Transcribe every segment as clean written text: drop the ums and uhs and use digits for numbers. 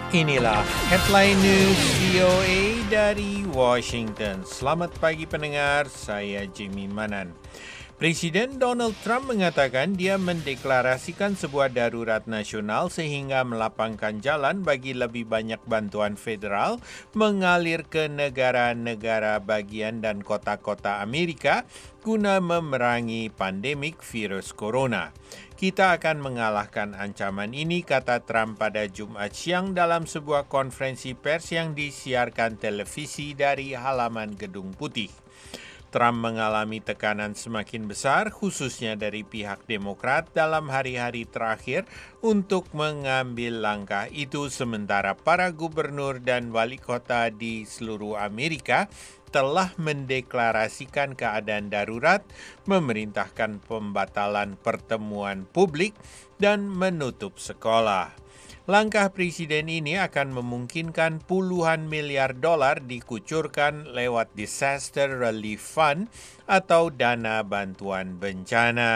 Inilah headline news VOA dari Washington. Selamat pagi pendengar, saya Jimmy Manan. Presiden Donald Trump mengatakan dia mendeklarasikan sebuah darurat nasional sehingga melapangkan jalan bagi lebih banyak bantuan federal mengalir ke negara-negara bagian dan kota-kota Amerika guna memerangi pandemik virus corona. Kita akan mengalahkan ancaman ini, kata Trump pada Jumat siang dalam sebuah konferensi pers yang disiarkan televisi dari halaman Gedung Putih. Trump mengalami tekanan semakin besar, khususnya dari pihak Demokrat dalam hari-hari terakhir untuk mengambil langkah itu, sementara para gubernur dan wali kota di seluruh Amerika telah mendeklarasikan keadaan darurat, memerintahkan pembatalan pertemuan publik, dan menutup sekolah. Langkah presiden ini akan memungkinkan puluhan miliar dolar dikucurkan lewat Disaster Relief Fund atau dana bantuan bencana.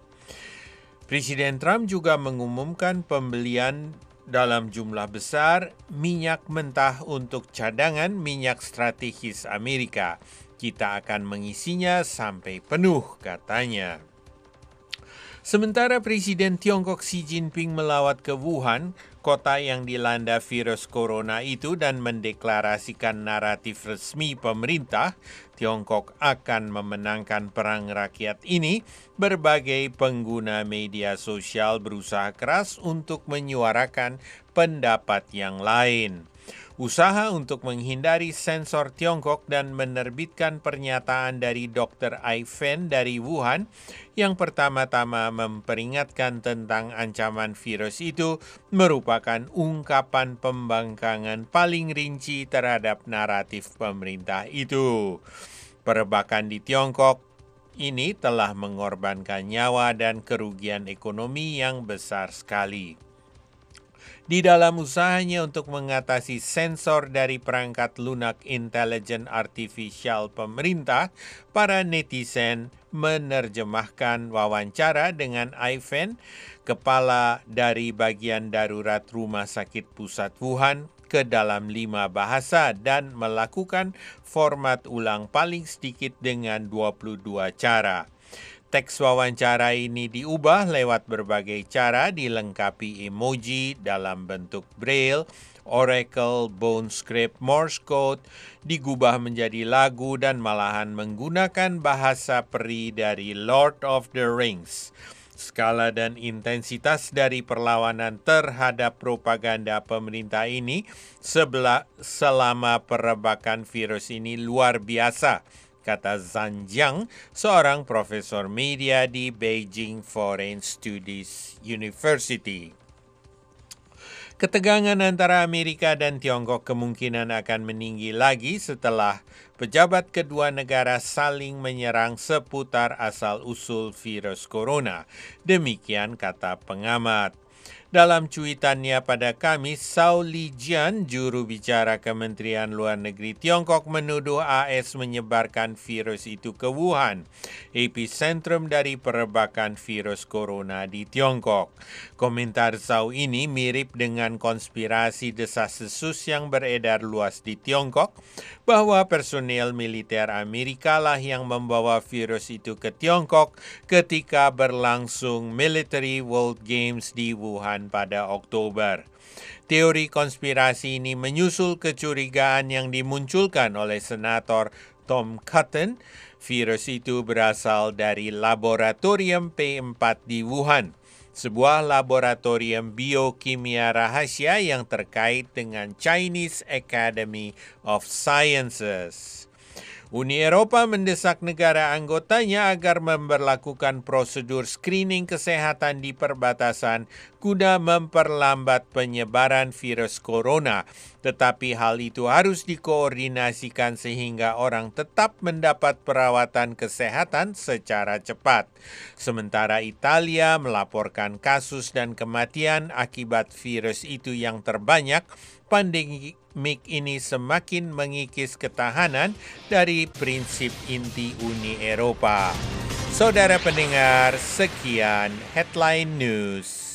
Presiden Trump juga mengumumkan pembelian dalam jumlah besar minyak mentah untuk cadangan minyak strategis Amerika. Kita akan mengisinya sampai penuh, katanya. Sementara Presiden Tiongkok Xi Jinping melawat ke Wuhan, kota yang dilanda virus corona itu, dan mendeklarasikan naratif resmi pemerintah, Tiongkok akan memenangkan perang rakyat ini. Berbagai pengguna media sosial berusaha keras untuk menyuarakan pendapat yang lain. Usaha untuk menghindari sensor Tiongkok dan menerbitkan pernyataan dari Dr. Ai Fen dari Wuhan yang pertama-tama memperingatkan tentang ancaman virus itu merupakan ungkapan pembangkangan paling rinci terhadap naratif pemerintah itu. Perebakan di Tiongkok ini telah mengorbankan nyawa dan kerugian ekonomi yang besar sekali. Di dalam usahanya untuk mengatasi sensor dari perangkat lunak intelijen artifisial pemerintah, para netizen menerjemahkan wawancara dengan Ai Fen, kepala dari bagian darurat Rumah Sakit Pusat Wuhan, ke dalam 5 bahasa dan melakukan format ulang paling sedikit dengan 22 cara. Teks wawancara ini diubah lewat berbagai cara, dilengkapi emoji dalam bentuk Braille, Oracle, Bone Script, Morse Code, digubah menjadi lagu, dan malahan menggunakan bahasa peri dari Lord of the Rings. Skala dan intensitas dari perlawanan terhadap propaganda pemerintah ini selama perebakan virus ini luar biasa, kata Zhang Jiang, seorang profesor media di Beijing Foreign Studies University. Ketegangan antara Amerika dan Tiongkok kemungkinan akan meninggi lagi setelah pejabat kedua negara saling menyerang seputar asal-usul virus corona. Demikian kata pengamat. Dalam cuitannya pada Kamis, Zhao Lijian, juru bicara Kementerian Luar Negeri Tiongkok, menuduh AS menyebarkan virus itu ke Wuhan, epicentrum dari perebakan virus corona di Tiongkok. Komentar Zhao ini mirip dengan konspirasi desas-desus yang beredar luas di Tiongkok, bahwa personel militer Amerika lah yang membawa virus itu ke Tiongkok ketika berlangsung Military World Games di Wuhan pada Oktober. Teori konspirasi ini menyusul kecurigaan yang dimunculkan oleh Senator Tom Cotton. Virus itu berasal dari laboratorium P4 di Wuhan, sebuah laboratorium biokimia rahasia yang terkait dengan Chinese Academy of Sciences. Uni Eropa mendesak negara anggotanya agar memberlakukan prosedur screening kesehatan di perbatasan guna memperlambat penyebaran virus corona, tetapi hal itu harus dikoordinasikan sehingga orang tetap mendapat perawatan kesehatan secara cepat. Sementara Italia melaporkan kasus dan kematian akibat virus itu yang terbanyak, pandemik ini semakin mengikis ketahanan dari prinsip inti Uni Eropa. Saudara pendengar, sekian Headline News.